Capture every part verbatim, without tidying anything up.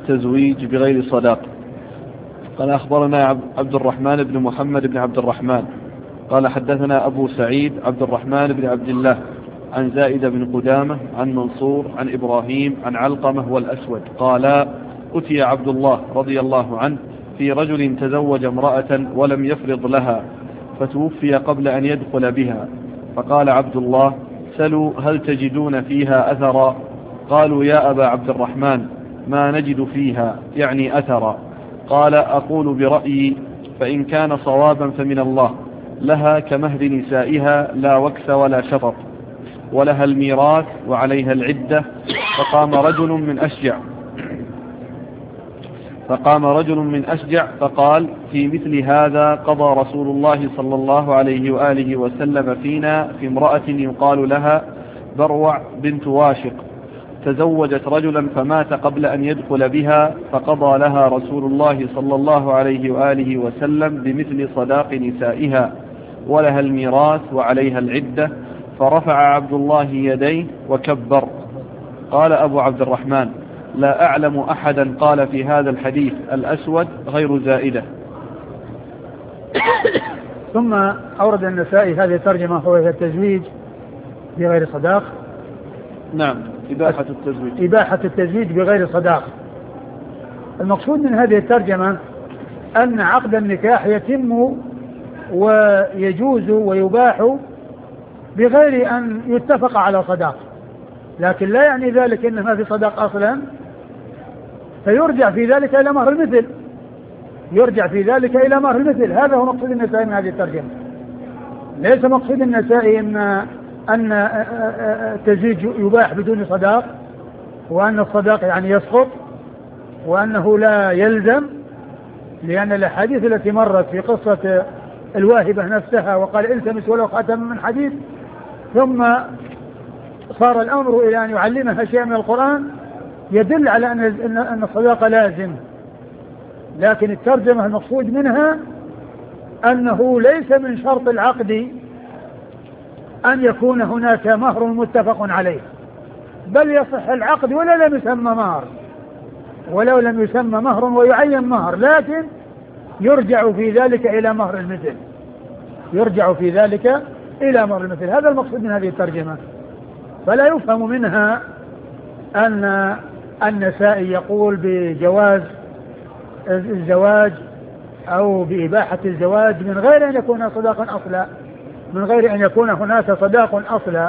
التزويج بغير صداق. قال أخبرنا عبد الرحمن بن محمد بن عبد الرحمن قال حدثنا أبو سعيد عبد الرحمن بن عبد الله عن زائد بن قدامة عن منصور عن إبراهيم عن علقمة والأسود قال أتي عبد الله رضي الله عنه في رجل تزوج امرأة ولم يفرض لها فتوفي قبل أن يدخل بها، فقال عبد الله سلوا هل تجدون فيها أثرا؟ قالوا يا أبا عبد الرحمن ما نجد فيها يعني أثرا. قال أقول برأيي فإن كان صوابا فمن الله، لها كمهر نسائها لا وكس ولا شطط، ولها الميراث وعليها العدة. فقام رجل من أشجع فقام رجل من أشجع فقال في مثل هذا قضى رسول الله صلى الله عليه وآله وسلم فينا في امرأة يقال لها بروع بنت واشق تزوجت رجلا فمات قبل أن يدخل بها، فقضى لها رسول الله صلى الله عليه وآله وسلم بمثل صداق نسائها، ولها الميراث وعليها العدة. فرفع عبد الله يديه وكبر. قال أبو عبد الرحمن لا أعلم أحدا قال في هذا الحديث الأسود غير زائدة. ثم أورد النسائي هذه الترجمة هو التزويج بغير صداق. نعم، إباحة التزويج إباحة التزويج بغير صداق. المقصود من هذه الترجمة أن عقد النكاح يتم ويجوز ويباح بغير أن يتفق على صداق، لكن لا يعني ذلك إن ما في صداق أصلا، فيرجع في ذلك إلى مهر المثل يرجع في ذلك إلى مهر المثل. هذا هو مقصود النسائي من هذه الترجمة. ليس مقصود النسائي أن أن التزويج يباح بدون صداق، وأن الصداق يعني يسقط، وأنه لا يلزم، لأن الأحاديث التي مرت في قصة الواهبة نفسها وقال التمس ولو خاتم من حديد، ثم صار الأمر إلى أن يعلمها شيئا من القرآن يدل على أن أن الصداق لازم. لكن الترجمة المقصود منها أنه ليس من شرط العقد أن يكون هناك مهر متفق عليه، بل يصح العقد ولا لم يسمى مهر ولو لم يسمى مهر ويعين مهر، لكن يرجع في ذلك إلى مهر المثل يرجع في ذلك إلى مهر المثل. هذا المقصود من هذه الترجمة. فلا يفهم منها أن النسائي يقول بجواز الزواج أو بإباحة الزواج من غير أن يكون صداقا أصلا من غير أن يكون هناك صداق أصلا.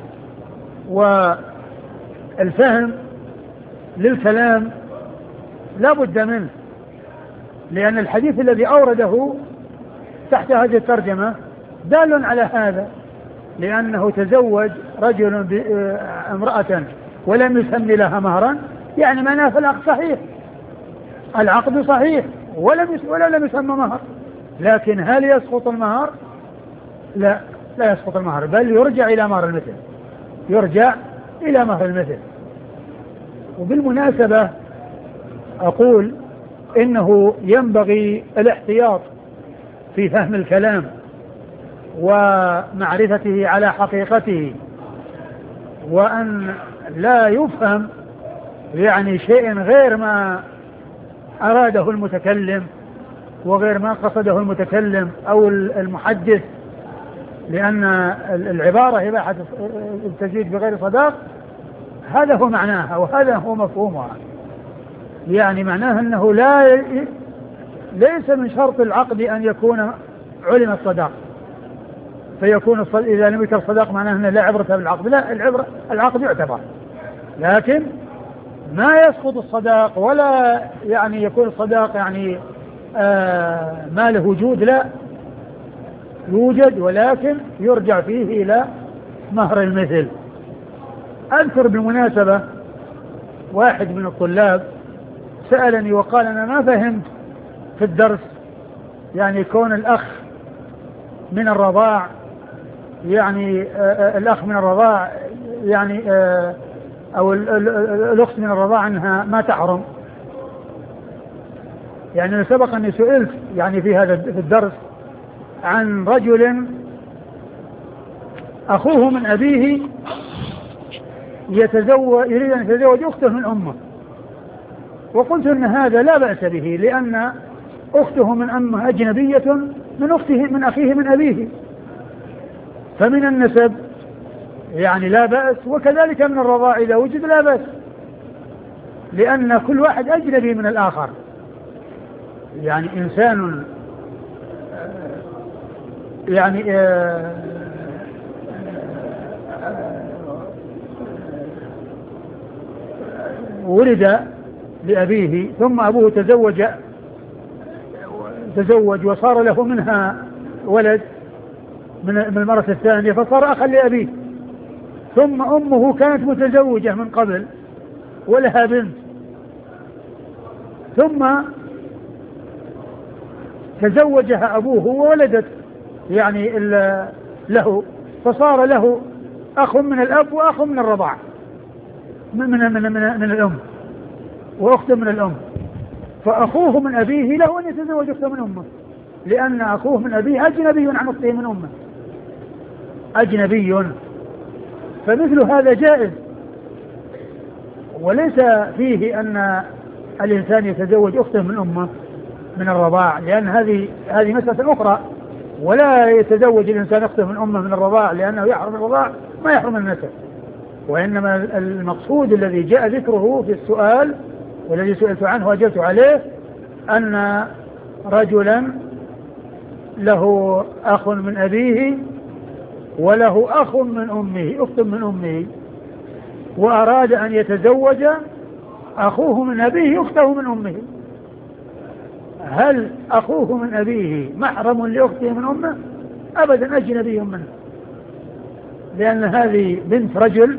والفهم للكلام لا بد منه، لأن الحديث الذي أورده تحت هذه الترجمة دال على هذا، لأنه تزوج رجل امرأة ولم يسمي لها مهرا، يعني معناه العقد صحيح العقد صحيح ولم ولا لم يسمى مهر. لكن هل يسقط المهر؟ لا لا يسقط المهر، بل يرجع إلى مهر المثل يرجع إلى مهر المثل. وبالمناسبة أقول إنه ينبغي الاحتياط في فهم الكلام ومعرفته على حقيقته، وأن لا يفهم يعني شيء غير ما أراده المتكلم وغير ما قصده المتكلم أو المحدث، لأن العبارة إباحة التزويج بغير صداق هذا هو معناها وهذا هو مفهومها. يعني معناها أنه لا ليس من شرط العقد أن يكون علم الصداق فيكون إذا لم يكن الصداق معناه أنه لا عبرة بالعقد، لا، العبرة العقد يعتبر، لكن ما يسقط الصداق ولا يعني يكون الصداق يعني آه ما له وجود، لا يوجد ولكن يرجع فيه إلى مهر المثل. أذكر بالمناسبة واحد من الطلاب سألني وقال أنا ما فهمت في الدرس يعني كون الأخ من الرضاع يعني آه الأخ من الرضاع يعني آه أو الأخت من الرضاع أنها ما تحرم. يعني سبق أني سئلت يعني في هذا في الدرس عن رجل أخوه من أبيه يتزوج يريد أن يتزوج أخته من أمه، وقلت أن هذا لا بأس به، لأن أخته من أمه أجنبية من أخته من أخيه من أبيه، فمن النسب يعني لا بأس، وكذلك من الرضاع إذا وجد لا بأس، لأن كل واحد أجنبي من الآخر. يعني إنسان يعني ولد لأبيه ثم أبوه تزوج تزوج وصار له منها ولد من المرة الثانية فصار أخا لأبيه، ثم أمه كانت متزوجة من قبل ولها بنت، ثم تزوجها أبوه وولدت يعني له، فصار له أخ من الأب وأخ من الرضاع من, من, من, من, من الأم وأخت من الأم. فأخوه من أبيه له أن يتزوج أخته من أمه، لأن أخوه من أبيه أجنبي عن أخته من أمه، أجنبي، فمثل هذا جائز، وليس فيه أن الإنسان يتزوج أخته من أمه من الرضاع، لأن هذه هذه مسألة أخرى، ولا يتزوج الإنسان أخته من أمه من الرضاع لأنه يحرم الرضاع ما يحرم النسب. وإنما المقصود الذي جاء ذكره في السؤال والذي سئلت عنه وأجبت عليه أن رجلا له أخ من أبيه وله أخ من أمه أخت من أمه، وأراد أن يتزوج أخوه من أبيه أخته من أمه، هل أخوه من أبيه محرم لأخته من أمه؟ أبدا، أجنبي منه، لأن هذه بنت رجل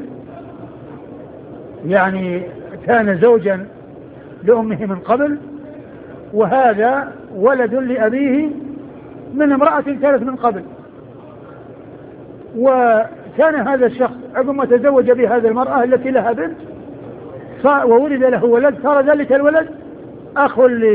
يعني كان زوجا لأمه من قبل، وهذا ولد لأبيه من امرأة كانت من قبل، وكان هذا الشخص عندما تزوج بهذه المرأة التي لها بنت وولد له ولد، صار ذلك الولد أخ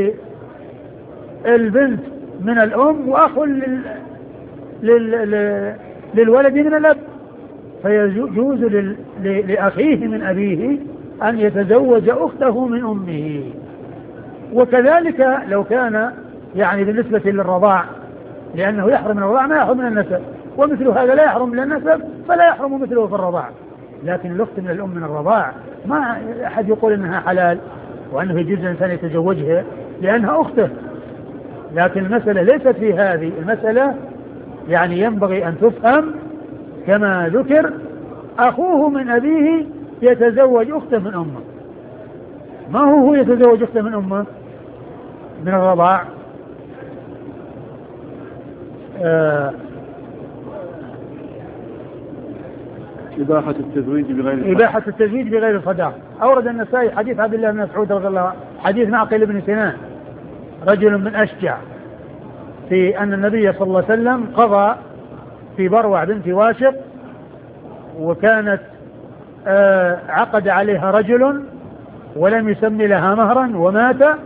للبنت من الأم وأخ لل... لل... للولد من الأب، فيجوز لل... لأخيه من أبيه أن يتزوج أخته من أمه. وكذلك لو كان يعني بالنسبة للرضاع، لأنه يحرم من الرضاع ما يحرم من النسب، ومثل هذا لا يحرم من النسب فلا يحرم مثله في الرضاع. لكن الأخت من الأم من الرضاع ما أحد يقول أنها حلال وأنه يجوز الإنسان يتزوجها لأنها أخته، لكن المسألة ليست في هذه المسألة، يعني ينبغي أن تفهم كما ذكر أخوه من أبيه يتزوج أخته من أمه، ما هو هو يتزوج أخته من أمه من الرضاع. آه إباحة التزويج بغير صداق. إباحة التزويج بغير صداق. أورد النسائي حديث عبد الله بن مسعود رضي الله عنه، حديث معقل بن سنان رجل من أشجع، في أن النبي صلى الله عليه وسلم قضى في بروع بنت واشق، وكانت آه عقد عليها رجل ولم يسمي لها مهرا ومات،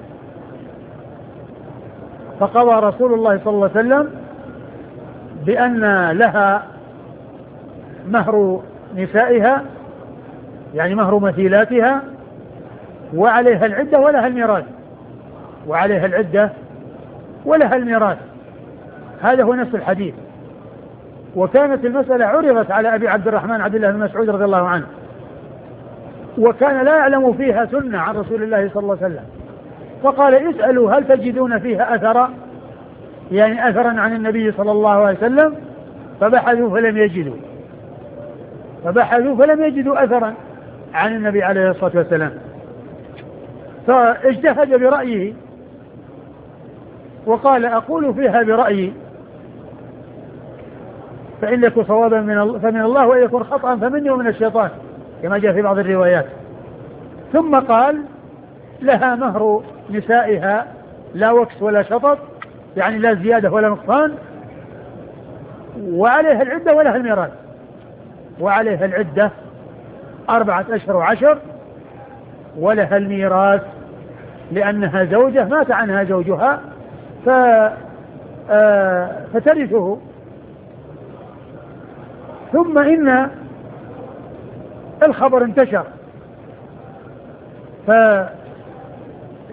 فقضى رسول الله صلى الله عليه وسلم بأن لها مهر نسائها، يعني مهر مثيلاتها، وعليها العدة ولها الميراث، وعليها العدة ولها الميراث. هذا هو نفس الحديث. وكانت المسألة عرضت على أبي عبد الرحمن عبد الله بن مسعود رضي الله عنه، وكان لا يعلم فيها سنة عن رسول الله صلى الله عليه وسلم، فقال اسألوا هل تجدون فيها أثرا، يعني أثرا عن النبي صلى الله عليه وسلم، فبحثوا فلم يجدوا فبحثوا فلم يجدوا أثرا عن النبي عليه الصلاة والسلام، فاجتهد برأيه وقال أقول فيها برأيي، فإن يكن صوابا من فمن الله وإن يكن خطأ فمني ومن الشيطان كما جاء في بعض الروايات. ثم قال لها مهر نسائها لا وكس ولا شطط، يعني لا زيادة ولا نقصان، وعليها العدة ولها الميراث، وعليها العدة أربعة أشهر وعشر، ولها الميراث لأنها زوجة مات عنها زوجها ف آه فترثه. ثم إن الخبر انتشر،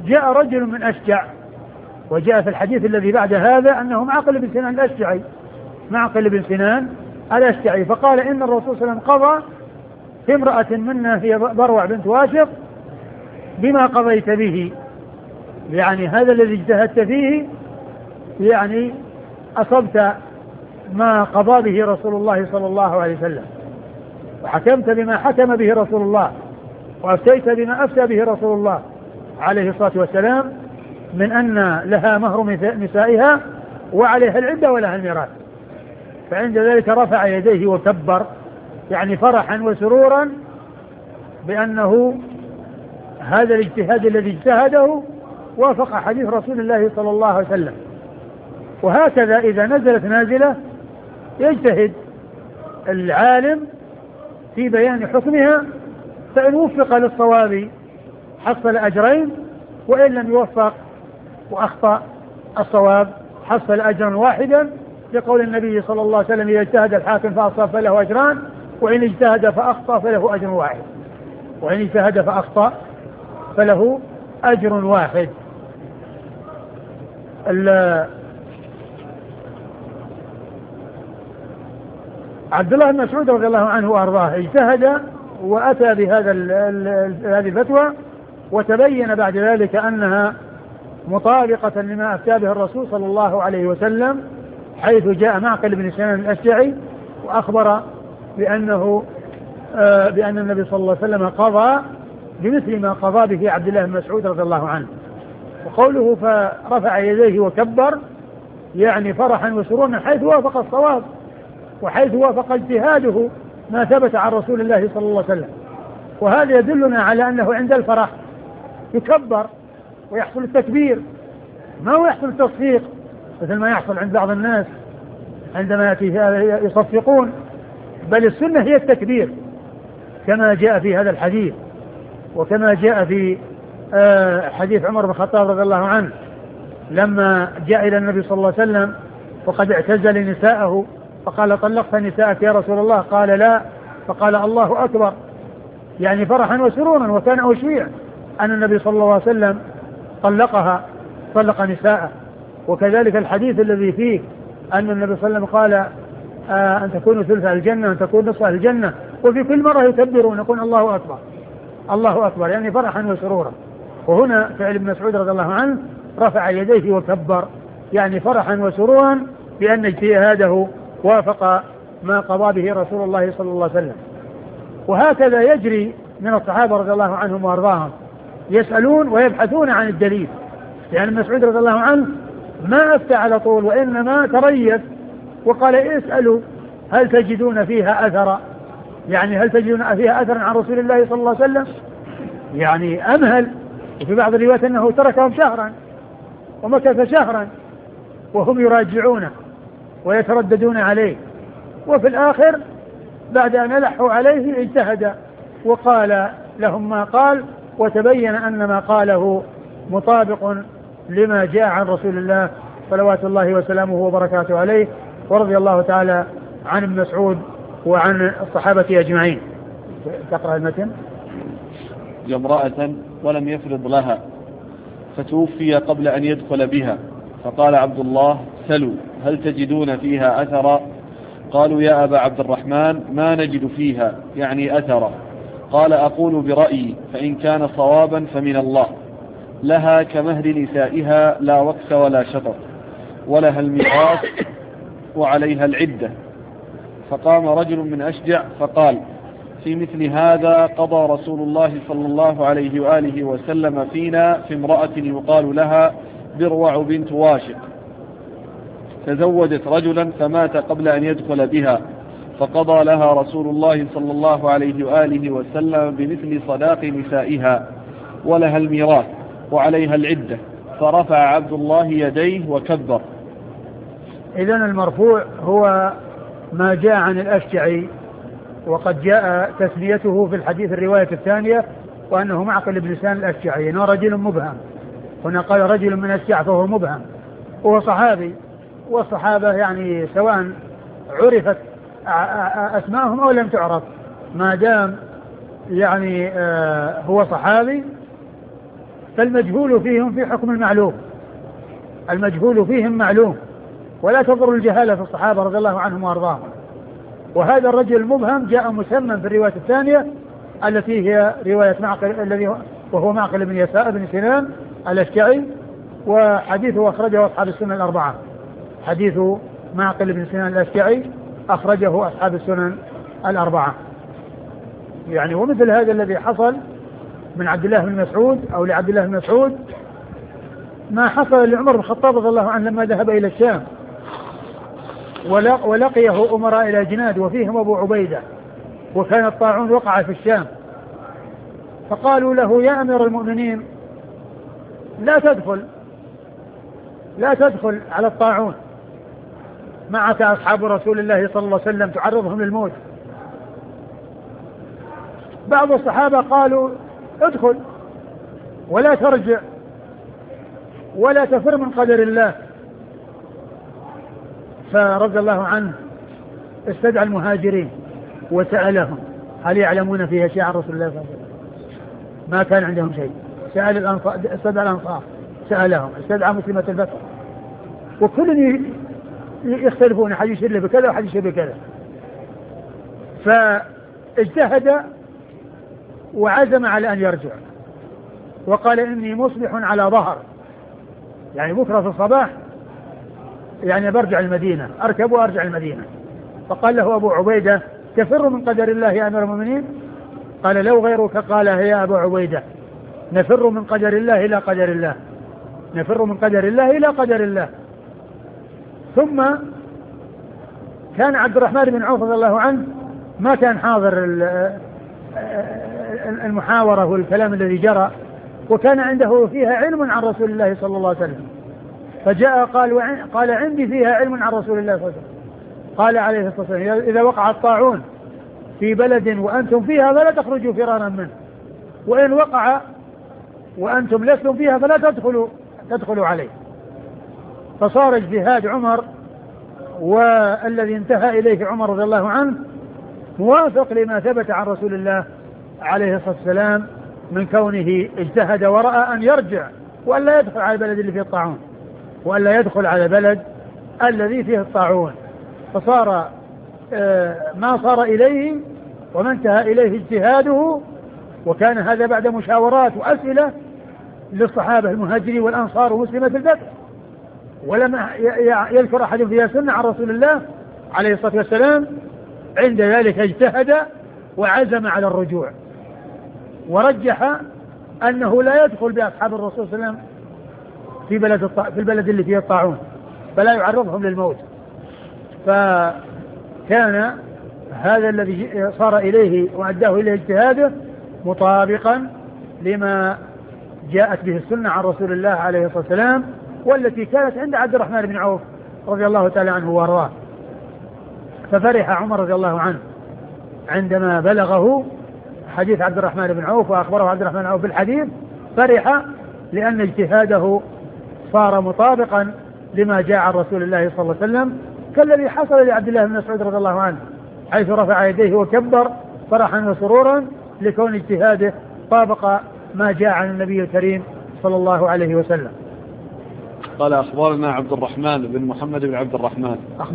جاء رجل من أشجع، وجاء في الحديث الذي بعد هذا أنه معقل بن سنان الأشجعي، معقل بن سنان الأشجعي، فقال إن الرسول صلى الله عليه وسلم قضى في امرأة منا هي بروع بنت واشق بما قضيت به، يعني هذا الذي اجتهدت فيه يعني أصبت ما قضى به رسول الله صلى الله عليه وسلم، وحكمت بما حكم به رسول الله، وأفتيت بما أفتى به رسول الله عليه الصلاة والسلام، من أن لها مهر نسائها وعليها العدة ولها الميراث. فعند ذلك رفع يديه وكبر، يعني فرحا وسرورا بأنه هذا الاجتهاد الذي اجتهده وافق حديث رسول الله صلى الله عليه وسلم. وهكذا إذا نزلت نازلة يجتهد العالم في بيان حكمها، فإن وفق للصواب حصل أجرين، وإن لم يوفق وأخطأ الصواب حصل أجرا واحدا، لقول النبي صلى الله عليه وسلم: إذا اجتهد الحاكم فأصاب فله أجران، وإن اجتهد فأخطأ فله أجر واحد. وإن اجتهد فأخطأ فله أجر واحد. عبد الله بن مسعود رضي الله عنه وأرضاه اجتهد وأتى بهذا هذه الفتوى، وتبين بعد ذلك أنها مطابقة لما أفتى به الرسول صلى الله عليه وسلم، حيث جاء معقل بن سنان الأشجعي وأخبر بأنه آه بأن النبي صلى الله عليه وسلم قضى بمثل ما قضى به عبد الله بن مسعود رضي الله عنه. وقوله فرفع يديه وكبر يعني فرحا وسرورا حيث وافق الصواب، وحيث وافق اجتهاده ما ثبت عن رسول الله صلى الله عليه وسلم. وهذا يدلنا على أنه عند الفرح يكبر ويحصل التكبير، ما هو يحصل التصفيق مثل ما يحصل عند بعض الناس عندما يأتي يصفقون، بل السنة هي التكبير كما جاء في هذا الحديث، وكما جاء في حديث عمر بن الخطاب رضي الله عنه لما جاء إلى النبي صلى الله عليه وسلم وقد اعتزل نساءه فقال: طلقت نساءك يا رسول الله؟ قال: لا. فقال: الله أكبر، يعني فرحا وسرورا، وكان أشيع أن النبي صلى الله عليه وسلم طلقها، طلق نساءه. وكذلك الحديث الذي فيه أن النبي صلى الله عليه وسلم قال: آه أن تكونوا ثلث الجنة، أن تكون نصف الجنة، وفي كل مرة يكبرون يقول الله أكبر الله أكبر، يعني فرحا وسرورا. وهنا فعل ابن مسعود رضي الله عنه رفع يديه وكبر، يعني فرحا وسرورا بأن اجتهاده وافق ما قضى به رسول الله صلى الله عليه وسلم. وهكذا يجري من الصحابة رضي الله عنهم وأرضاهم، يسألون ويبحثون عن الدليل. يعني ابن مسعود رضي الله عنه ما أفتى على طول، وإنما تريث وقال: اسألوا هل تجدون فيها أثرا، يعني هل تجدون فيها أثرا عن رسول الله صلى الله عليه وسلم، يعني أمهل. وفي بعض الروايات أنه تركهم شهرا ومكث شهرا وهم يراجعونه ويترددون عليه، وفي الآخر بعد أن ألحوا عليه اجتهد وقال لهم ما قال، وتبين أن ما قاله مطابق لما جاء عن رسول الله صلوات الله وسلامه وبركاته عليه، ورضي الله تعالى عن ابن مسعود وعن الصحابة أجمعين. تقرأ المتن. امرأة ولم يفرض لها فتوفي قبل أن يدخل بها، فقال عبد الله: سلوا هل تجدون فيها أثرا؟ قالوا: يا أبا عبد الرحمن ما نجد فيها يعني أثرا. قال: أقول برأيي، فإن كان صوابا فمن الله، لها كمهر نسائها لا وكس ولا شطر، ولها الميراث وعليها العدة. فقام رجل من أشجع فقال: في مثل هذا قضى رسول الله صلى الله عليه وآله وسلم فينا في امرأة يقال لها بروع بنت واشق، تزوجت رجلا فمات قبل أن يدخل بها، فقضى لها رسول الله صلى الله عليه وآله وسلم بمثل صداق نسائها، ولها الميراث وعليها العدة. فرفع عبد الله يديه وكبر. إذن المرفوع هو ما جاء عن الأشجعي، وقد جاء تسميته في الحديث الرواية الثانية وأنه معقل بن سنان الأشجعي، إنه رجل مبهم. هنا قال رجل من أشجع فهو مبهم، وهو صحابي، والصحابة يعني سواء عرفت أسماءهم أو لم تعرف، ما دام يعني هو صحابي فالمجهول فيهم في حكم المعلوم، المجهول فيهم معلوم، ولا تضر الجهالة في الصحابة رضي الله عنهم وأرضاهم. وهذا الرجل المبهم جاء مسمى في الرواية الثانية التي هي رواية معقل الذي وهو معقل بن يسار بن سنان الأشجعي، وحديثه أخرجه أصحاب السنن الأربعة. حديث معقل بن سنان الأشجعي أخرجه أصحاب السنن الأربعة. يعني ومثل هذا الذي حصل من عبد الله بن مسعود أو لعبد الله بن مسعود ما حصل لعمر بن الخطاب رضي الله عنه لما ذهب إلى الشام ولقيه أمراء إلى جناد وفيهم أبو عبيدة، وكان الطاعون وقع في الشام، فقالوا له يا أمير المؤمنين لا تدخل لا تدخل على الطاعون، معك أصحاب رسول الله صلى الله عليه وسلم تعرضهم للموت. بعض الصحابة قالوا ادخل ولا ترجع ولا تفر من قدر الله. فرضي الله عنه استدعى المهاجرين وسألهم هل يعلمون فيها شيء عن رسول الله صلى الله عليه وسلم؟ ما كان عندهم شيء. سأل الأنصار، استدعى الأنصار سألهم، استدعى مسلمة الفتح، وكل يختلفون، حد يشير بكذا وحد يشير بكذا. فاجتهد وعزم على أن يرجع، وقال إني مصبح على ظهر، يعني بكرة في الصباح يعني برجع المدينة، أركب وأرجع المدينة. فقال له أبو عبيدة تفر من قدر الله يا أمير المؤمنين؟ قال لو غيرك قال يا أبو عبيدة نفر من قدر الله إلى قدر الله، نفر من قدر الله إلى قدر الله. ثم كان عبد الرحمن بن عوف رضي الله عنه ما كان حاضر المحاورة والكلام الذي جرى، وكان عنده فيها علم عن رسول الله صلى الله عليه وسلم، فجاء قال قال عندي فيها علم عن رسول الله صلى الله عليه وسلم. قال عليه الصلاة والسلام إذا وقع الطاعون في بلد وأنتم فيها فلا تخرجوا فرارا منه، وإن وقع وأنتم لستم فيها فلا تدخلوا تدخلوا عليه. فصار اجتهاد عمر والذي انتهى إليه عمر رضي الله عنه موافق لما ثبت عن رسول الله عليه الصلاة والسلام من كونه اجتهد ورأى أن يرجع وأن لا يدخل على البلد اللي فيه الطاعون، وأن لا يدخل على البلد الذي فيه الطاعون. فصار ما صار إليه وما انتهى إليه اجتهاده، وكان هذا بعد مشاورات وأسئلة للصحابة المهاجرين والأنصار ومسلمة الفتح، ولم يذكر أحد فيها سنة عن رسول الله عليه الصلاة والسلام. عند ذلك اجتهد وعزم على الرجوع، ورجح أنه لا يدخل بأصحاب الرسول صلى الله عليه وسلم في بلد الط... في البلد اللي فيه الطاعون، فلا يعرضهم للموت. فكان هذا الذي صار إليه وأداه إليه اجتهاده مطابقا لما جاءت به السنة عن رسول الله عليه الصلاة والسلام، والتي كانت عند عبد الرحمن بن عوف رضي الله تعالى عنه وارضاه. ففرح عمر رضي الله عنه عندما بلغه حديث عبد الرحمن بن عوف وأخبره عبد الرحمن بن عوف بالحديث، فرح لأن اجتهاده صار مطابقا لما جاء عن رسول الله صلى الله عليه وسلم، كالذي حصل لعبد الله بن مسعود رضي الله عنه حيث رفع يديه وكبر فرحا وسرورا لكون اجتهاده طابق ما جاء عن النبي الكريم صلى الله عليه وسلم. قال أخبرنا عبد الرحمن بن محمد بن عبد الرحمن.